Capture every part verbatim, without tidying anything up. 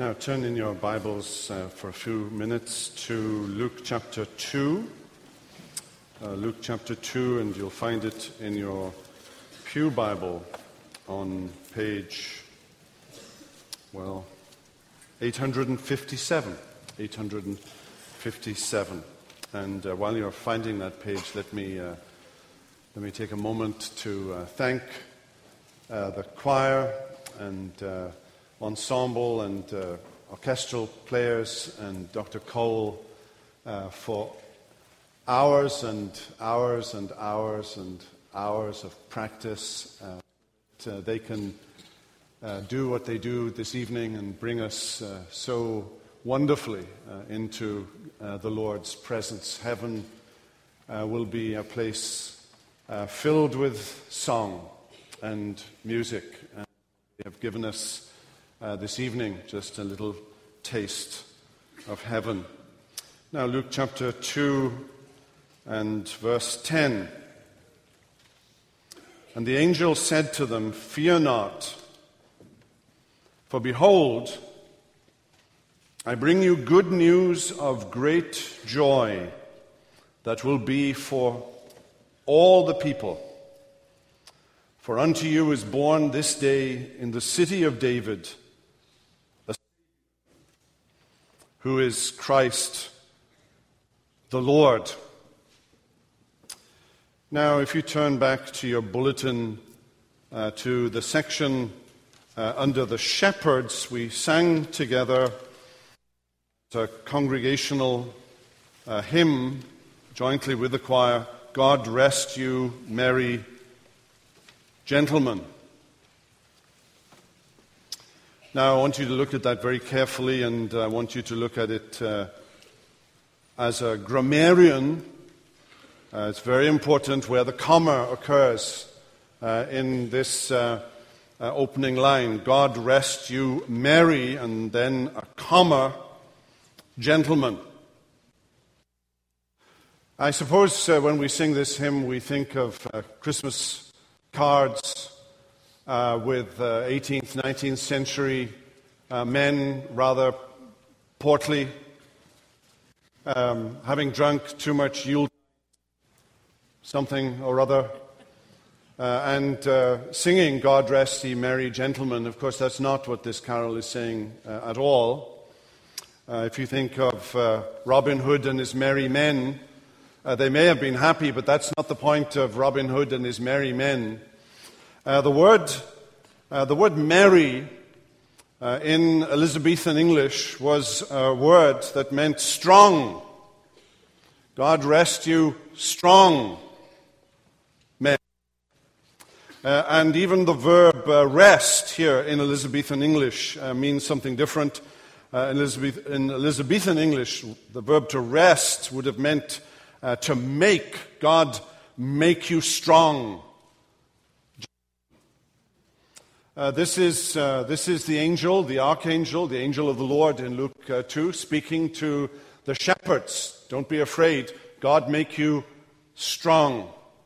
Now turn in your Bibles uh, for a few minutes to Luke chapter two. Uh, Luke chapter two, and you'll find it in your Pew Bible on page, well, eight hundred fifty-seven. eight hundred fifty-seven. And uh, while you're finding that page, let me uh, let me take a moment to uh, thank uh, the choir and uh, ensemble and uh, orchestral players and Doctor Cole uh, for hours and hours and hours and hours of practice. Uh, that, uh, they can uh, do what they do this evening and bring us uh, so wonderfully uh, into uh, the Lord's presence. Heaven uh, will be a place uh, filled with song and music. And they have given us uh, this evening just a little taste of heaven. Now, Luke chapter two and verse ten. And the angel said to them, "Fear not, for behold, I bring you good news of great joy that will be for all the people. For unto you is born this day in the city of David a who is Christ the Lord." Now, if you turn back to your bulletin, uh, to the section uh, under the shepherds, we sang together a congregational uh, hymn jointly with the choir, "God rest you, merry gentlemen." Now, I want you to look at that very carefully, and I want you to look at it uh, as a grammarian. Uh, it's very important where the comma occurs uh, in this uh, uh, opening line. God rest you, merry, and then a comma, gentlemen. I suppose uh, when we sing this hymn, we think of uh, Christmas cards uh, with uh, eighteenth, nineteenth century uh, men, rather portly, um, having drunk too much Yule something or other, uh, and uh, singing "God rest ye merry gentlemen." Of course, that's not what this carol is saying uh, at all. Uh, if you think of uh, Robin Hood and his merry men, uh, they may have been happy, but that's not the point of Robin Hood and his merry men. Uh, the word, uh, the word merry uh, in Elizabethan English was a word that meant strong. God rest you, strong men. Uh, and even the verb uh, rest here in Elizabethan English uh, means something different. Uh, in, Elizabeth, in Elizabethan English, the verb to rest would have meant uh, to make. God make you strong. Uh, this is uh, this is the angel, the archangel, the angel of the Lord in Luke uh, two, speaking to the shepherds. Don't be afraid. God make you strong.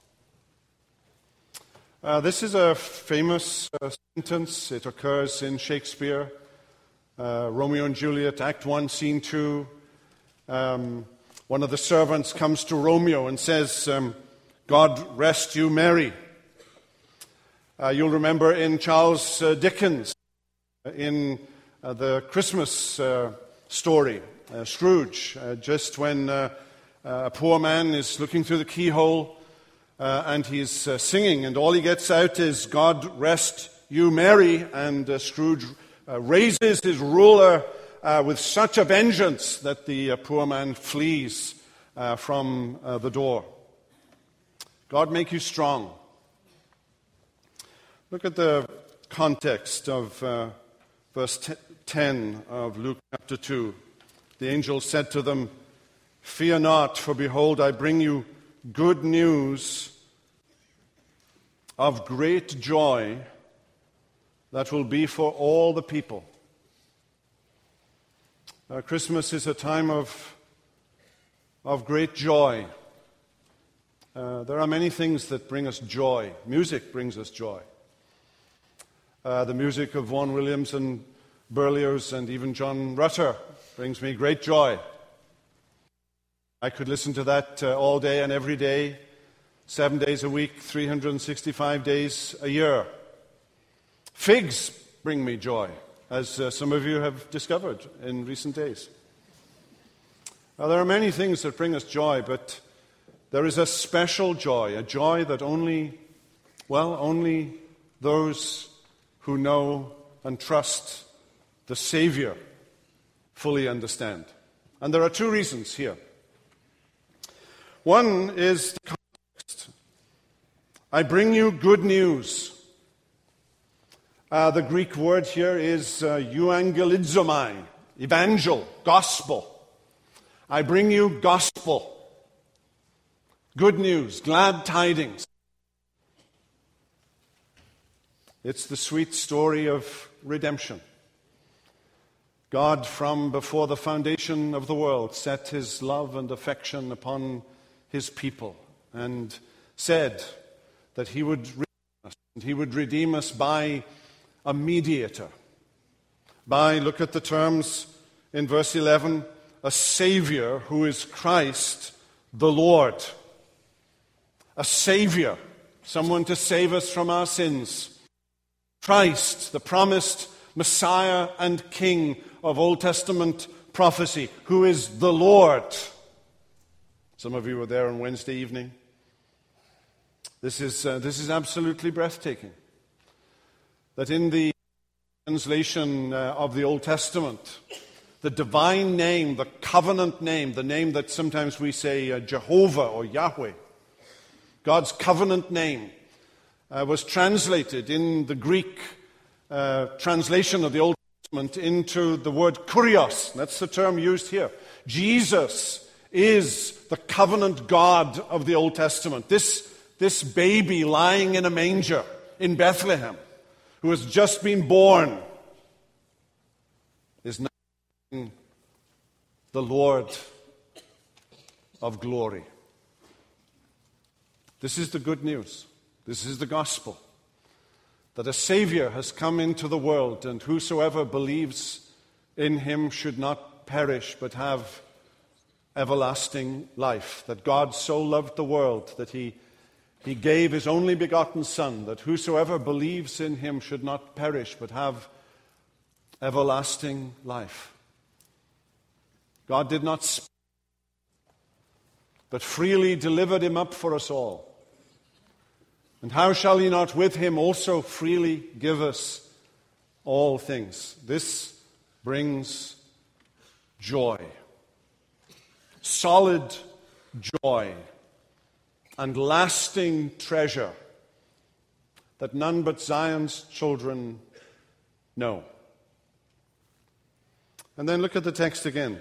Uh, this is a famous uh, sentence. It occurs in Shakespeare. Uh, Romeo and Juliet, Act one, Scene two. Um, one of the servants comes to Romeo and says, um, "God rest you, merry." Uh, you'll remember in Charles uh, Dickens, in uh, the Christmas uh, story, uh, Scrooge, uh, just when uh, uh, a poor man is looking through the keyhole uh, and he's uh, singing, and all he gets out is "God rest you, merry," and uh, Scrooge uh, raises his ruler uh, with such a vengeance that the uh, poor man flees uh, from uh, the door. God make you strong. Look at the context of uh, verse ten of Luke chapter two. The angel said to them, "Fear not, for behold, I bring you good news of great joy that will be for all the people." Uh, Christmas is a time of, of great joy. Uh, there are many things that bring us joy. Music brings us joy. Uh, the music of Vaughan Williams and Berlioz and even John Rutter brings me great joy. I could listen to that uh, all day and every day, seven days a week, three hundred sixty-five days a year. Figs bring me joy, as uh, some of you have discovered in recent days. Now, there are many things that bring us joy, but there is a special joy, a joy that only, well, only those who know and trust the Savior fully understand. And there are two reasons here. One is the context. I bring you good news. Uh, the Greek word here is uh, euangelizomai, evangel, gospel. I bring you gospel. Good news, glad tidings. It's the sweet story of redemption. God, from before the foundation of the world, set his love and affection upon his people and said that he would redeem us, and he would redeem us by a mediator. By, look at the terms in verse eleven, a Savior who is Christ the Lord. A Savior, someone to save us from our sins. Christ, the promised Messiah and King of Old Testament prophecy, who is the Lord. Some of you were there on Wednesday evening. This is, uh, this is absolutely breathtaking. That in the translation uh, of the Old Testament, the divine name, the covenant name, the name that sometimes we say uh, Jehovah or Yahweh, God's covenant name, uh, was translated in the Greek uh, translation of the Old Testament into the word kurios. That's the term used here. Jesus is the covenant God of the Old Testament. This, this baby lying in a manger in Bethlehem, who has just been born, is now the Lord of glory. This is the good news. This is the gospel. That a Savior has come into the world, and whosoever believes in him should not perish but have everlasting life. That God so loved the world that he, he gave his only begotten Son, that whosoever believes in him should not perish but have everlasting life. God did not spare, but freely delivered him up for us all. And how shall he not with him also freely give us all things? This brings joy. Solid joy and lasting treasure that none but Zion's children know. And then look at the text again.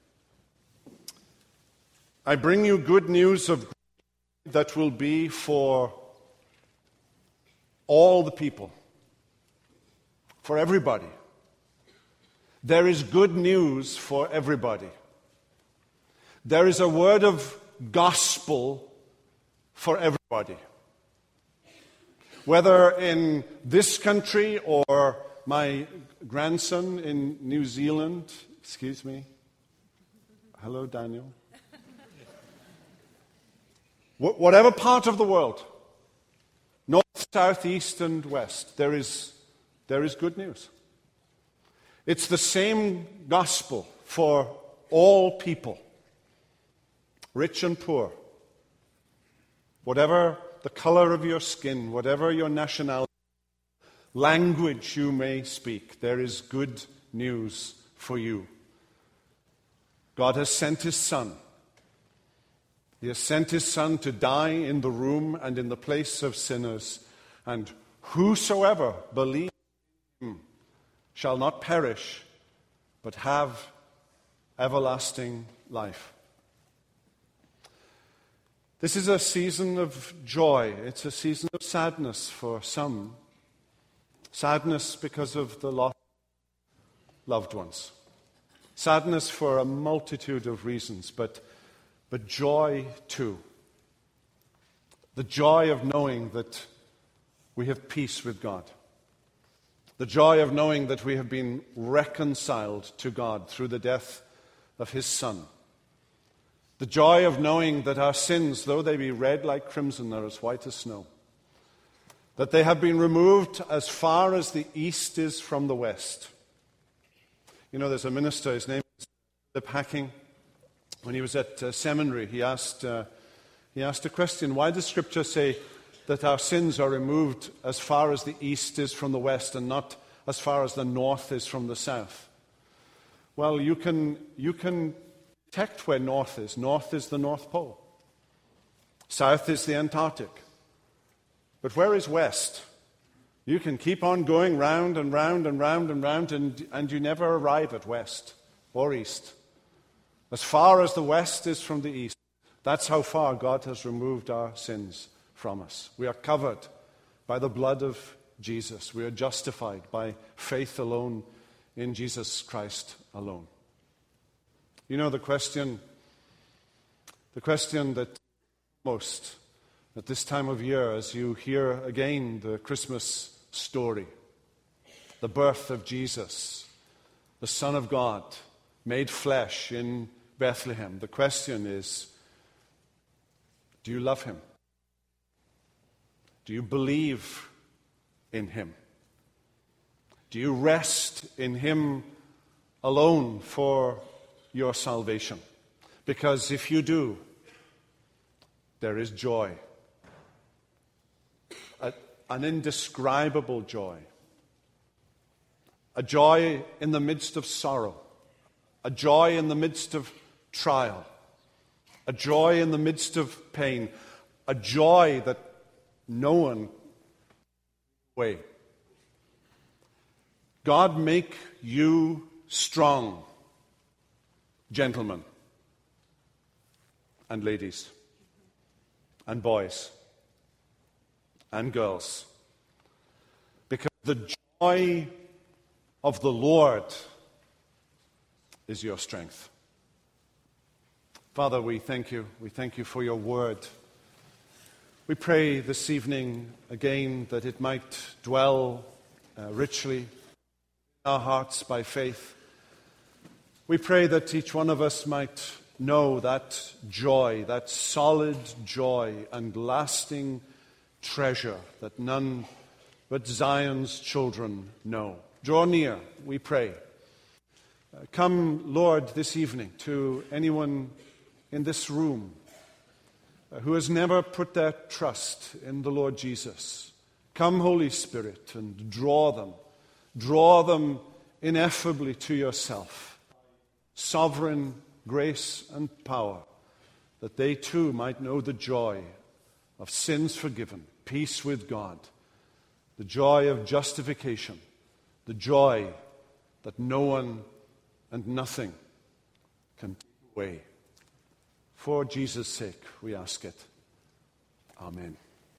I bring you good news of that will be for all the people, for everybody. There is good news for everybody. There is a word of gospel for everybody. Whether in this country or my grandson in New Zealand, excuse me. Hello, Daniel. Wh- whatever part of the world, north, south, east, and west, there is, there is good news. It's the same gospel for all people, rich and poor, whatever the color of your skin, whatever your nationality, language you may speak, there is good news for you. God has sent his Son. He has sent his Son to die in the room and in the place of sinners. And whosoever believes in him shall not perish, but have everlasting life. This is a season of joy. It's a season of sadness for some. Sadness because of the loss of loved ones. Sadness for a multitude of reasons, but, but joy too. The joy of knowing that we have peace with God. The joy of knowing that we have been reconciled to God through the death of his Son. The joy of knowing that our sins, though they be red like crimson, are as white as snow. That they have been removed as far as the east is from the west. You know, there's a minister, his name is Philip Hacking. When he was at uh, seminary, he asked, uh, he asked a question: why does Scripture say that our sins are removed as far as the east is from the west and not as far as the north is from the south? Well, you can, you can detect where north is. North is the North Pole. South is the Antarctic. But where is west? You can keep on going round and round and round and round, and, and you never arrive at west or east. As far as the west is from the east, that's how far God has removed our sins from us. We are covered by the blood of Jesus. We are justified by faith alone in Jesus Christ alone. You know, the question, the question that most at this time of year, as you hear again the Christmas story, the birth of Jesus, the Son of God, made flesh in Bethlehem, the question is, do you love him? Do you believe in him? Do you rest in him alone for your salvation? Because if you do, there is joy. A, an indescribable joy. A joy in the midst of sorrow. A joy in the midst of trial. A joy in the midst of pain. A joy that no one way. God make you strong, gentlemen and ladies and boys and girls, because the joy of the Lord is your strength. Father, we thank you. We thank you for your word. We pray this evening again that it might dwell uh, richly in our hearts by faith. We pray that each one of us might know that joy, that solid joy and lasting treasure that none but Zion's children know. Draw near, we pray. Uh, come, Lord, this evening to anyone in this room who has never put their trust in the Lord Jesus. Come, Holy Spirit, and draw them. Draw them ineffably to yourself. Sovereign grace and power, that they too might know the joy of sins forgiven, peace with God, the joy of justification, the joy that no one and nothing can take away. For Jesus' sake, we ask it. Amen.